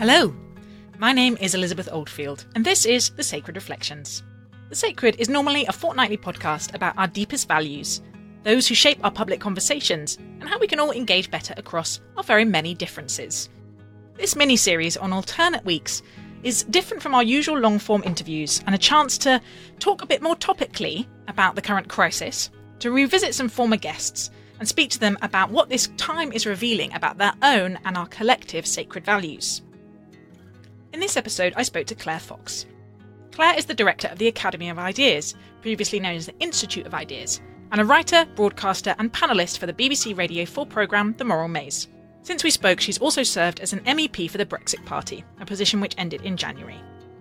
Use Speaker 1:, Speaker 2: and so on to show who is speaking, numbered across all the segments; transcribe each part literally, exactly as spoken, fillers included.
Speaker 1: Hello, my name is Elizabeth Oldfield, and this is The Sacred Reflections. The Sacred is normally a fortnightly podcast about our deepest values, those who shape our public conversations, and how we can all engage better across our very many differences. This mini-series on alternate weeks is different from our usual long-form interviews and a chance to talk a bit more topically about the current crisis, to revisit some former guests, and speak to them about what this time is revealing about their own and our collective sacred values. In this episode, I spoke to Claire Fox. Claire is the director of the Academy of Ideas, previously known as the Institute of Ideas, and a writer, broadcaster and panellist for the B B C Radio four programme The Moral Maze. Since we spoke, she's also served as an M E P for the Brexit Party, a position which ended in January.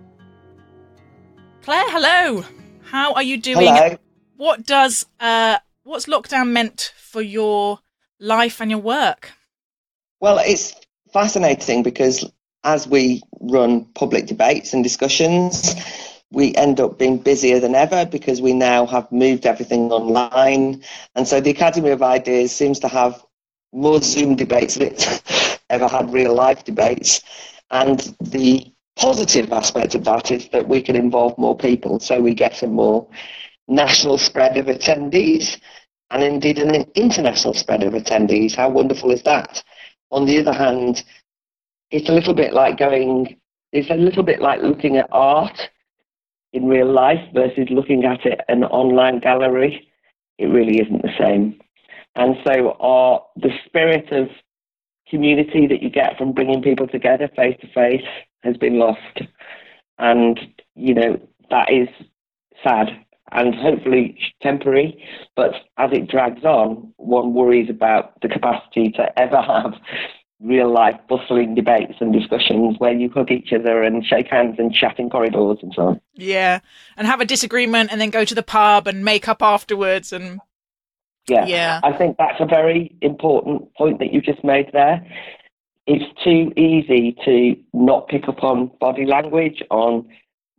Speaker 1: Claire, hello! How are you doing?
Speaker 2: Hello.
Speaker 1: What does, uh, what's lockdown meant for your life and your work?
Speaker 2: Well, it's fascinating because as we run public debates and discussions, we end up being busier than ever because we now have moved everything online. And so the Academy of Ideas seems to have more Zoom debates than it's ever had real life debates. And the positive aspect of that is that we can involve more people. So we get a more national spread of attendees and indeed an international spread of attendees. How wonderful is that? On the other hand, it's a little bit like going, it's a little bit like looking at art in real life versus looking at it in an online gallery. It really isn't the same. And so our, the spirit of community that you get from bringing people together face to face has been lost. And, you know, that is sad and hopefully temporary. But as it drags on, one worries about the capacity to ever have real life bustling debates and discussions where you hug each other and shake hands and chat in corridors and so on.
Speaker 1: Yeah, and have a disagreement and then go to the pub and make up afterwards. And
Speaker 2: yeah,
Speaker 1: yeah.
Speaker 2: I think that's a very important point that you just made there. It's too easy to not pick up on body language, on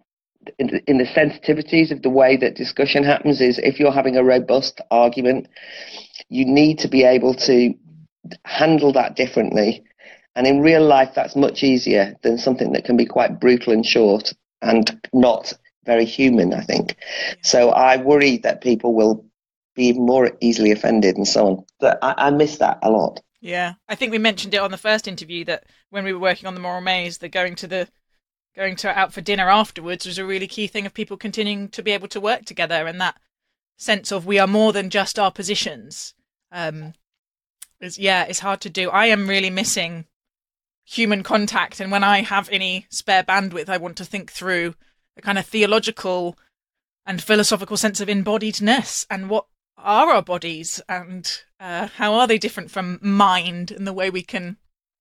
Speaker 2: in the, in the sensitivities of the way that discussion happens. Is if you're having a robust argument, you need to be able to handle that differently, and in real life that's much easier than something that can be quite brutal and short and not very human, I think. So I worry that people will be more easily offended and so on. But I, I miss that a lot.
Speaker 1: Yeah, I think we mentioned it on the first interview that when we were working on the Moral Maze, that going to the going to out for dinner afterwards was a really key thing of people continuing to be able to work together, and that sense of we are more than just our positions. Um, Is, yeah, it's hard to do. I am really missing human contact. And when I have any spare bandwidth, I want to think through a kind of theological and philosophical sense of embodiedness and what are our bodies and uh, how are they different from mind and the way we can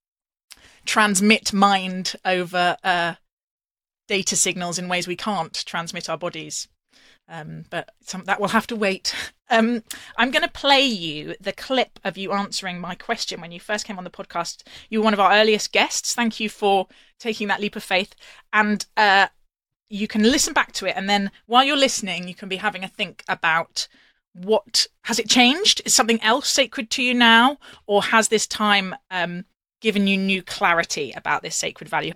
Speaker 1: transmit mind over uh, data signals in ways we can't transmit our bodies. Um, but some, that will have to wait. Um, I'm going to play you the clip of you answering my question when you first came on the podcast. You were one of our earliest guests. Thank you for taking that leap of faith. And uh, you can listen back to it. And then while you're listening, you can be having a think about what has it changed? Is something else sacred to you now? Or has this time um, given you new clarity about this sacred value?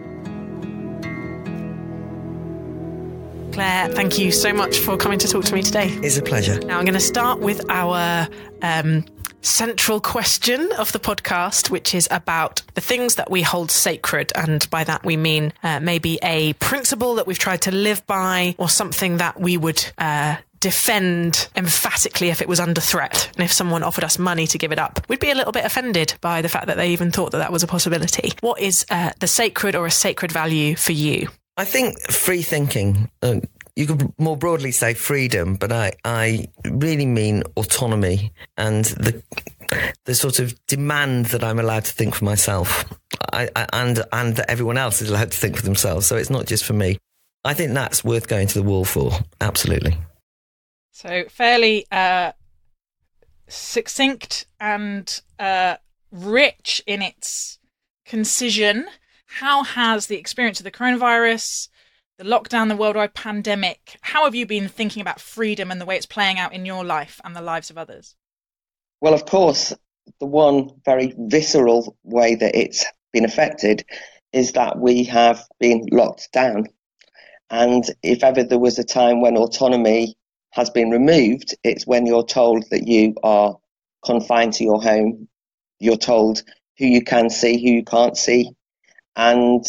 Speaker 1: Claire, thank you so much for coming to talk to me today.
Speaker 3: It's a pleasure.
Speaker 1: Now I'm going to start with our um, central question of the podcast, which is about the things that we hold sacred. And by that we mean uh, maybe a principle that we've tried to live by or something that we would uh, defend emphatically if it was under threat. And if someone offered us money to give it up, we'd be a little bit offended by the fact that they even thought that that was a possibility. What is uh, the sacred or a sacred value for you?
Speaker 3: I think free thinking, uh, you could more broadly say freedom, but I, I really mean autonomy and the the sort of demand that I'm allowed to think for myself I, I, and, and that everyone else is allowed to think for themselves. So it's not just for me. I think that's worth going to the wall for. Absolutely.
Speaker 1: So fairly uh, succinct and uh, rich in its concision. How has the experience of the coronavirus, the lockdown, the worldwide pandemic, how have you been thinking about freedom and the way it's playing out in your life and the lives of others?
Speaker 2: Well, of course, the one very visceral way that it's been affected is that we have been locked down. And if ever there was a time when autonomy has been removed, it's when you're told that you are confined to your home. You're told who you can see, who you can't see. And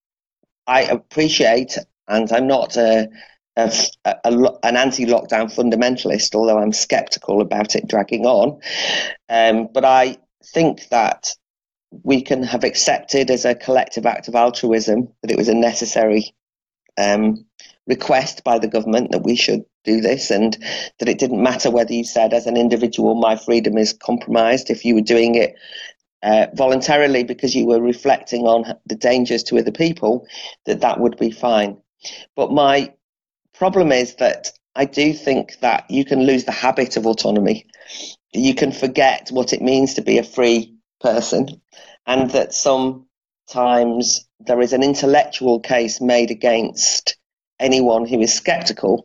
Speaker 2: I appreciate, and I'm not a, a, a, a, an anti-lockdown fundamentalist, although I'm sceptical about it dragging on. Um, but I think that we can have accepted as a collective act of altruism that it was a necessary um, request by the government that we should do this, and that it didn't matter whether you said as an individual my freedom is compromised. If you were doing it uh, voluntarily because you were reflecting on the dangers to other people, that that would be fine. But my problem is that I do think that you can lose the habit of autonomy. You can forget what it means to be a free person, and that sometimes there is an intellectual case made against anyone who is sceptical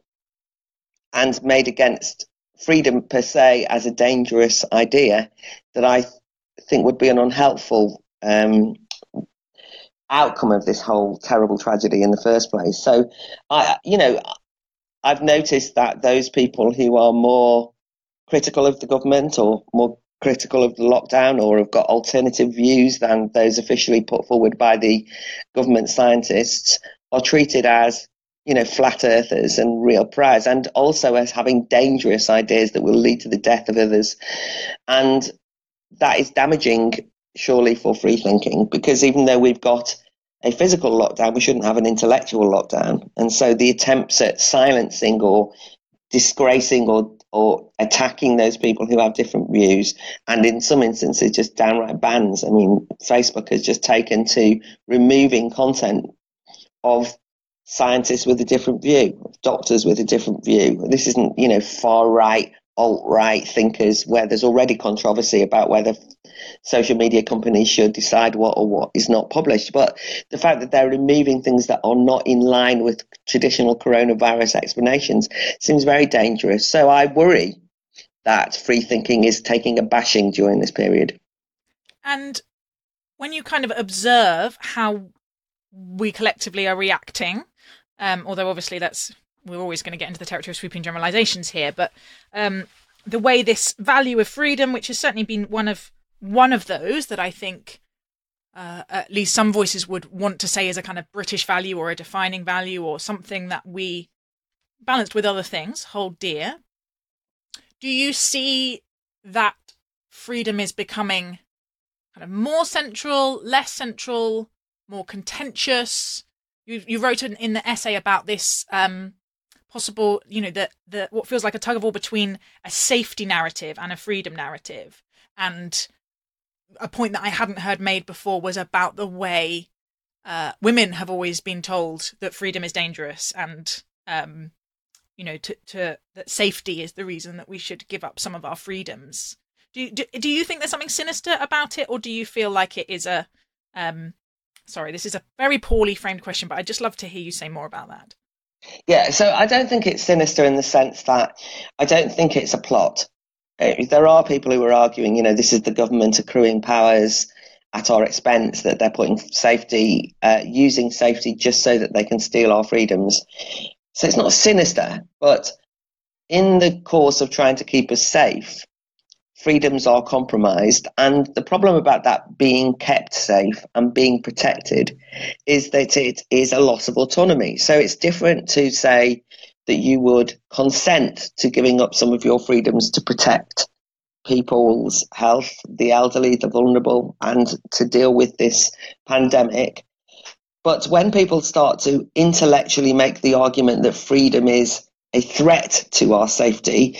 Speaker 2: and made against freedom per se as a dangerous idea that I th- think would be an unhelpful um, outcome of this whole terrible tragedy in the first place. So, I, you know, I've noticed that those people who are more critical of the government or more critical of the lockdown or have got alternative views than those officially put forward by the government scientists are treated as, you know, flat earthers and real pariahs, and also as having dangerous ideas that will lead to the death of others. And that is damaging, surely, for free thinking, because even though we've got a physical lockdown, we shouldn't have an intellectual lockdown. And so the attempts at silencing or disgracing or or attacking those people who have different views, and in some instances just downright bans. I mean, Facebook has just taken to removing content of scientists with a different view, of doctors with a different view. This isn't, you know, far right, alt right thinkers where there's already controversy about whether social media companies should decide what or what is not published. But the fact that they're removing things that are not in line with traditional coronavirus explanations seems very dangerous. So I worry that free thinking is taking a bashing during this period.
Speaker 1: And when you kind of observe how we collectively are reacting, um, although obviously that's we're always going to get into the territory of sweeping generalizations here, but um, the way this value of freedom, which has certainly been one of one of those that I think uh, at least some voices would want to say is a kind of British value or a defining value or something that we, balanced with other things, hold dear. Do you see that freedom is becoming kind of more central, less central, more contentious? You, you wrote in, in the essay about this um, possible, you know, the, the what feels like a tug of war between a safety narrative and a freedom narrative. And a point that I hadn't heard made before was about the way uh, women have always been told that freedom is dangerous, and um, you know, to, to that safety is the reason that we should give up some of our freedoms. Do you, do, do you think there's something sinister about it, or do you feel like it is a um, sorry, this is a very poorly framed question, but I'd just love to hear you say more about that.
Speaker 2: Yeah, so I don't think it's sinister in the sense that I don't think it's a plot. There are people who are arguing, you know, this is the government accruing powers at our expense, that they're putting safety, uh, using safety just so that they can steal our freedoms. So it's not sinister, but in the course of trying to keep us safe, freedoms are compromised. And the problem about that being kept safe and being protected is that it is a loss of autonomy. So it's different to say that you would consent to giving up some of your freedoms to protect people's health, the elderly, the vulnerable, and to deal with this pandemic. But when people start to intellectually make the argument that freedom is a threat to our safety,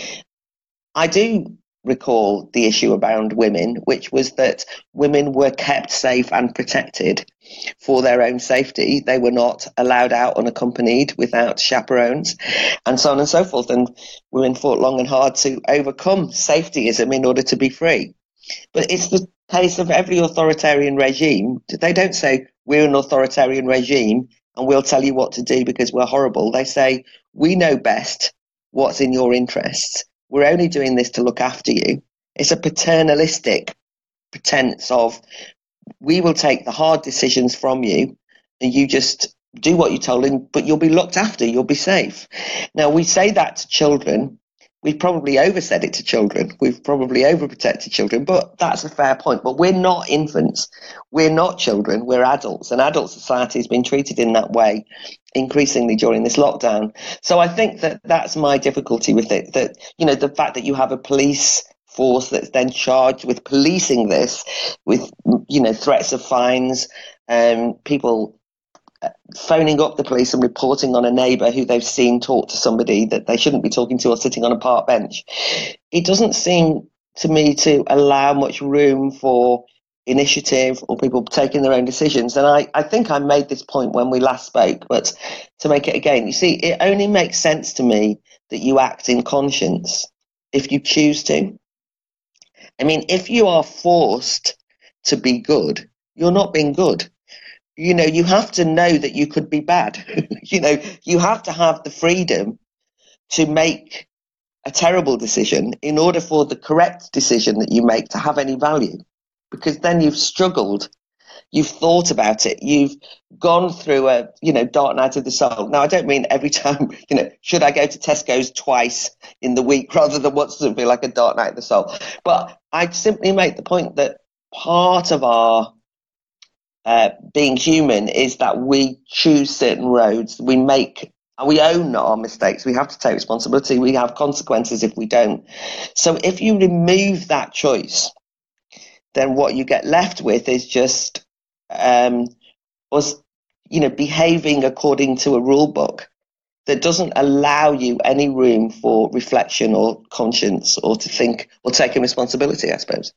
Speaker 2: I do recall the issue around women, which was that women were kept safe and protected for their own safety. They were not allowed out unaccompanied without chaperones, and so on and so forth. And women fought long and hard to overcome safetyism in order to be free. But it's the case of every authoritarian regime. They don't say, we're an authoritarian regime and we'll tell you what to do because we're horrible. They say, we know best what's in your interests. We're only doing this to look after you. It's a paternalistic pretense of we will take the hard decisions from you, and you just do what you're told, but you'll be looked after, you'll be safe. Now, we say that to children. We've probably oversaid it to children. We've probably overprotected children, but that's a fair point. But we're not infants. We're not children. We're adults. And adult society has been treated in that way increasingly during this lockdown. So I think that that's my difficulty with it, that, you know, the fact that you have a police force that's then charged with policing this, with, you know, threats of fines, um, people phoning up the police and reporting on a neighbour who they've seen talk to somebody that they shouldn't be talking to or sitting on a park bench. It doesn't seem to me to allow much room for initiative or people taking their own decisions. And I, I think I made this point when we last spoke, but to make it again, you see, it only makes sense to me that you act in conscience if you choose to. I mean, if you are forced to be good, you're not being good. You know, you have to know that you could be bad. You know, you have to have the freedom to make a terrible decision in order for the correct decision that you make to have any value. Because then you've struggled, you've thought about it, you've gone through a, you know, dark night of the soul. Now, I don't mean every time, you know, should I go to Tesco's twice in the week rather than once to be like a dark night of the soul. But I'd simply make the point that part of our Uh, being human is that we choose certain roads, we make, we own our mistakes, we have to take responsibility, we have consequences if we don't. So if you remove that choice, then what you get left with is just um, us, you know, behaving according to a rule book that doesn't allow you any room for reflection or conscience or to think or taking responsibility, I suppose.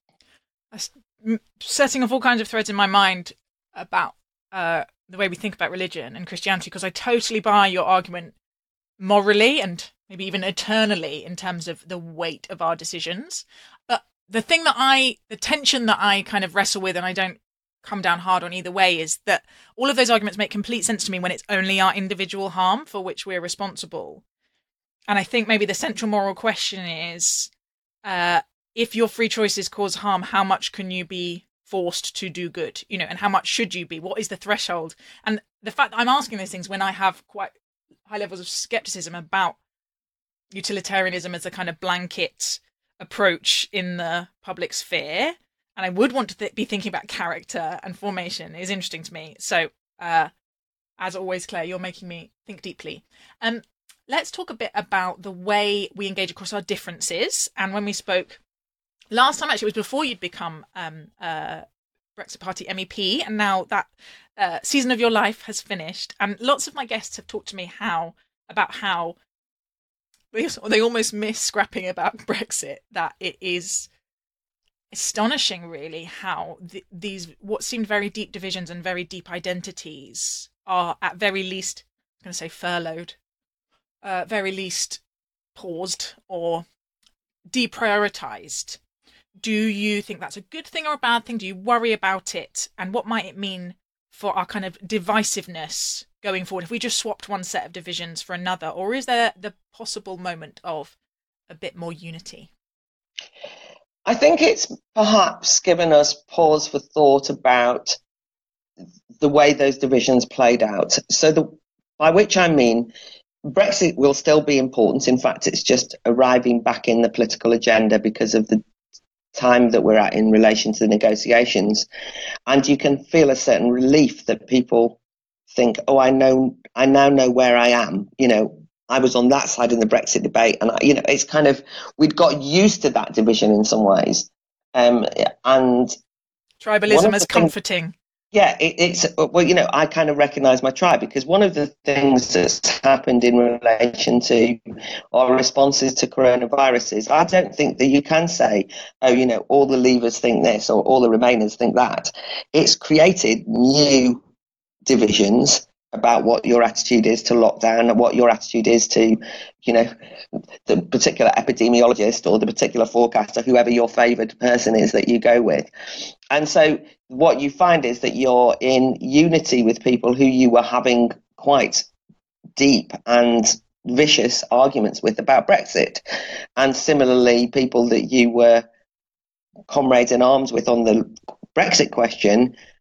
Speaker 1: Setting off all kinds of threads in my mind about uh, the way we think about religion and Christianity, because I totally buy your argument morally and maybe even eternally in terms of the weight of our decisions. But the thing that I, the tension that I kind of wrestle with, and I don't come down hard on either way, is that all of those arguments make complete sense to me when it's only our individual harm for which we're responsible. And I think maybe the central moral question is, uh, if your free choices cause harm, how much can you be forced to do good, you know, and how much should you be? What is the threshold? And the fact that I'm asking those things when I have quite high levels of skepticism about utilitarianism as a kind of blanket approach in the public sphere, and I would want to th- be thinking about character and formation, is interesting to me. So, uh, as always, Claire, you're making me think deeply. Um, let's talk a bit about the way we engage across our differences. And when we spoke last time, actually, it was before you'd become um, uh, Brexit Party M E P, and now that uh, season of your life has finished. And lots of my guests have talked to me how about how they, they almost miss scrapping about Brexit, that it is astonishing, really, how th- these what seemed very deep divisions and very deep identities are at very least, I'm going to say furloughed, uh, very least paused or deprioritized. Do you think that's a good thing or a bad thing? Do you worry about it? And what might it mean for our kind of divisiveness going forward if we just swapped one set of divisions for another? Or is there the possible moment of a bit more unity?
Speaker 2: I think it's perhaps given us pause for thought about the way those divisions played out. So the, by which I mean, Brexit will still be important. In fact, it's just arriving back in the political agenda because of the time that we're at in relation to the negotiations. And you can feel a certain relief that people think, oh, I know, I now know where I am. You know, I was on that side in the Brexit debate. And, I, you know, it's kind of, we'd got used to that division in some ways. Um, and
Speaker 1: tribalism is comforting.
Speaker 2: Yeah, it, it's, well, you know, I kind of recognise my tribe, because one of the things that's happened in relation to our responses to coronavirus is I don't think that you can say, oh, you know, all the Leavers think this or all the Remainers think that. It's created new divisions about what your attitude is to lockdown and what your attitude is to, you know, the particular epidemiologist or the particular forecaster, whoever your favoured person is that you go with. And so what you find is that you're in unity with people who you were having quite deep and vicious arguments with about Brexit. And similarly, people that you were comrades in arms with on the Brexit question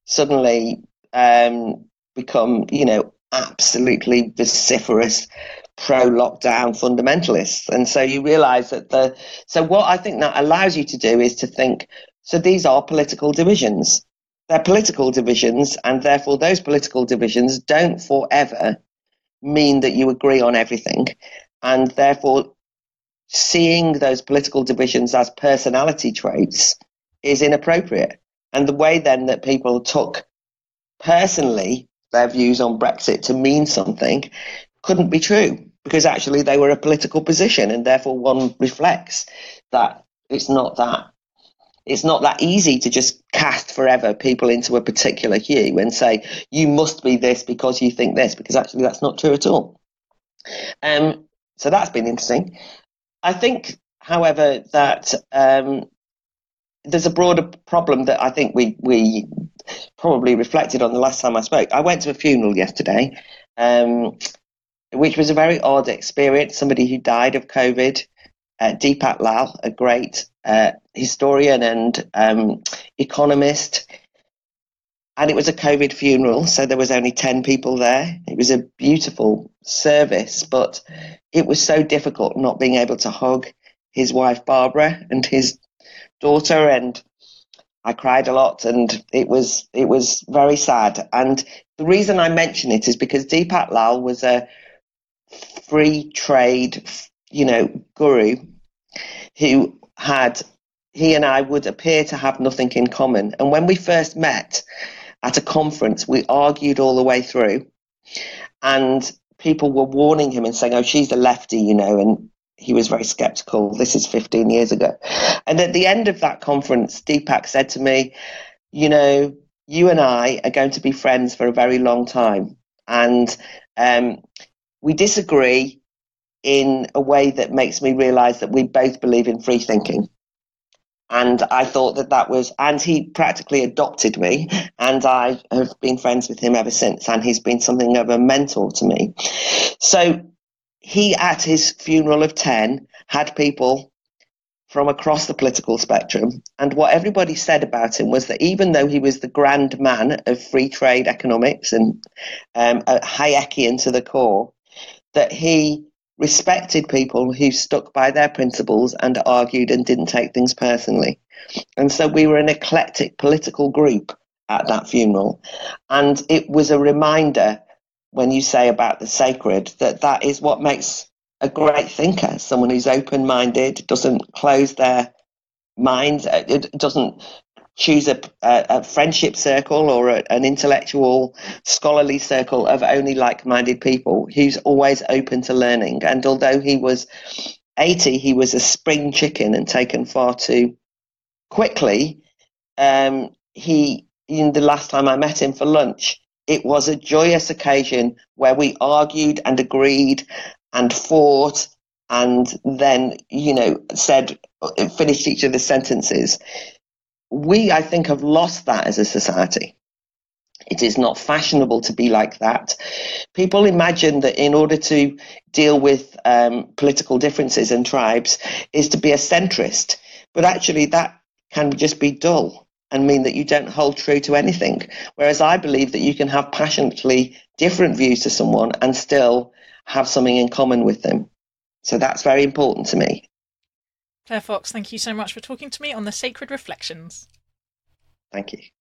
Speaker 2: suddenly um, become, you know, absolutely vociferous pro-lockdown fundamentalists. And so you realise that the, so what I think that allows you to do is to think, so these are political divisions. They're political divisions, and therefore those political divisions don't forever mean that you agree on everything. And therefore seeing those political divisions as personality traits is inappropriate. And the way then that people took personally their views on Brexit to mean something couldn't be true, because actually they were a political position, and therefore one reflects that it's not that it's not that easy to just cast forever people into a particular hue and say you must be this because you think this, because actually that's not true at all. Um, so that's been interesting. I think, however, that um, there's a broader problem that I think we we probably reflected on the last time I spoke. I went to a funeral yesterday, um, which was a very odd experience. Somebody who died of COVID, uh, Deepak Lal, a great uh, historian and um, economist. And it was a COVID funeral, so there was only ten people there. It was a beautiful service, but it was so difficult not being able to hug his wife Barbara and his daughter, and I cried a lot, and it was it was very sad. And the reason I mention it is because Deepak Lal was a free trade, you know, guru who had, he and I would appear to have nothing in common. And when we first met at a conference, we argued all the way through, and people were warning him and saying, oh, she's a lefty, you know, and he was very skeptical. This is fifteen years ago. And at the end of that conference, Deepak said to me, you know, you and I are going to be friends for a very long time. And um, we disagree in a way that makes me realise that we both believe in free thinking. And I thought that that was, and he practically adopted me, and I have been friends with him ever since, and he's been something of a mentor to me. So he, at his funeral of ten, had people from across the political spectrum, and what everybody said about him was that even though he was the grand man of free trade economics and um, a Hayekian to the core, that he respected people who stuck by their principles and argued and didn't take things personally. And so we were an eclectic political group at that funeral, and it was a reminder, when you say about the sacred, that that is what makes a great thinker, someone who's open-minded, doesn't close their mind, it doesn't choose a, a, a friendship circle or a, an intellectual scholarly circle of only like-minded people, who's always open to learning. And although he was eighty, he was a spring chicken and taken far too quickly. Um, he, in the last time I met him for lunch, it was a joyous occasion where we argued and agreed and fought and then, you know, said, finished each of the sentences. We, I think, have lost that as a society. It is not fashionable to be like that. People imagine that in order to deal with um, political differences and tribes is to be a centrist, but actually that can just be dull and mean that you don't hold true to anything. Whereas I believe that you can have passionately different views to someone and still have something in common with them. So that's very important to me.
Speaker 1: Claire Fox, thank you so much for talking to me on the Sacred Reflections.
Speaker 2: Thank you.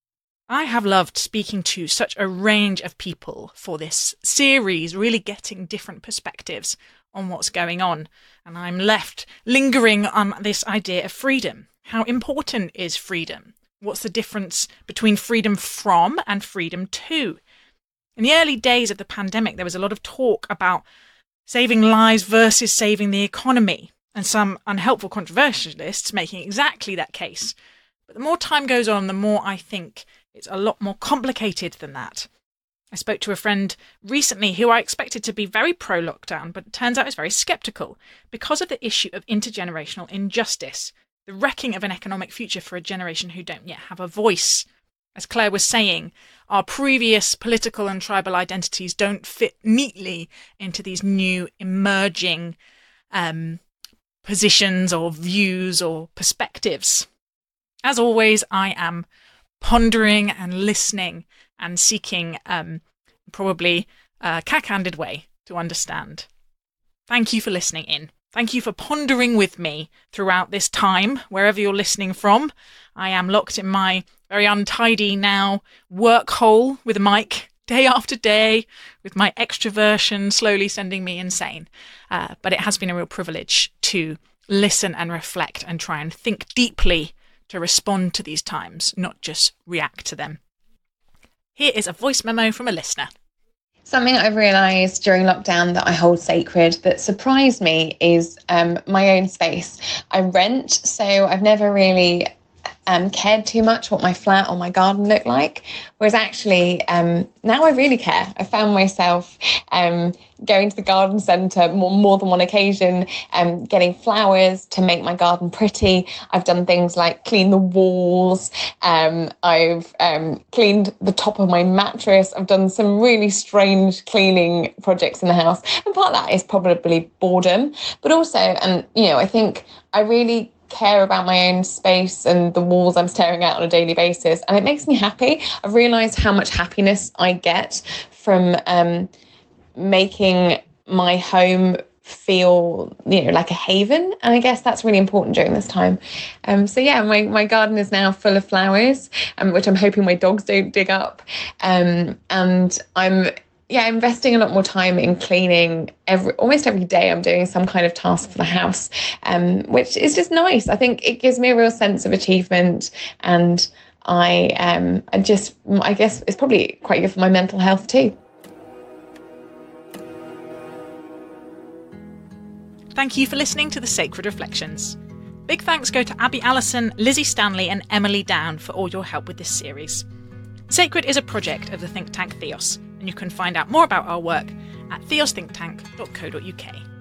Speaker 1: I have loved speaking to such a range of people for this series, really getting different perspectives on what's going on. And I'm left lingering on this idea of freedom. How important is freedom? What's the difference between freedom from and freedom to? In the early days of the pandemic, there was a lot of talk about saving lives versus saving the economy, and some unhelpful controversialists making exactly that case. But the more time goes on, the more I think it's a lot more complicated than that. I spoke to a friend recently who I expected to be very pro-lockdown, but it turns out is very sceptical because of the issue of intergenerational injustice, the wrecking of an economic future for a generation who don't yet have a voice. As Claire was saying, our previous political and tribal identities don't fit neatly into these new emerging um, positions or views or perspectives. As always, I am pondering and listening and seeking um, probably a cack-handed way to understand. Thank you for listening in. Thank you for pondering with me throughout this time, wherever you're listening from. I am locked in my very untidy now work hole with a mic day after day, with my extroversion slowly sending me insane. Uh, but it has been a real privilege to listen and reflect and try and think deeply to respond to these times, not just react to them. Here is a voice memo from a listener.
Speaker 4: Something I've realised during lockdown that I hold sacred that surprised me is um, my own space. I rent, so I've never really um, cared too much what my flat or my garden looked like. Whereas actually, um, now I really care. I found myself um, going to the garden centre more, more than one occasion, um, getting flowers to make my garden pretty. I've done things like clean the walls. Um, I've um, cleaned the top of my mattress. I've done some really strange cleaning projects in the house. And part of that is probably boredom. But also, and you know, I think I really care about my own space and the walls I'm staring at on a daily basis, and it makes me happy. I've realised how much happiness I get from um, making my home feel, you know, like a haven, and I guess that's really important during this time. Um, so yeah, my, my garden is now full of flowers, um, which I'm hoping my dogs don't dig up, um, and I'm yeah, investing a lot more time in cleaning. Every almost every day I'm doing some kind of task for the house, um, which is just nice. I think it gives me a real sense of achievement, and I um, I just, I guess it's probably quite good for my mental health too.
Speaker 1: Thank you for listening to The Sacred Reflections. Big thanks go to Abby Allison, Lizzie Stanley and Emily Down for all your help with this series. Sacred is a project of the think tank Theos, and you can find out more about our work at theos think tank dot co dot uk.